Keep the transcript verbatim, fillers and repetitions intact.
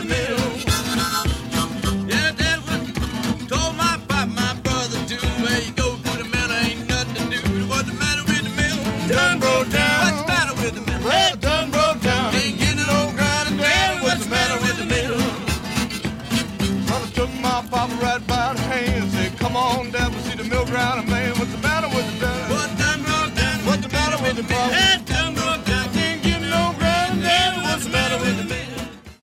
mill. Yeah, that's what told my pop, my brother too. Where you go to the mill, ain't nothing to do. What's the matter with the mill? Done broke down. What's the matter with the mill? Well, done broke down. Ain't getting no grinding down. What's the matter with the mill? Brother took my papa right by the hand, said, "Come on down to see the mill grinder man with the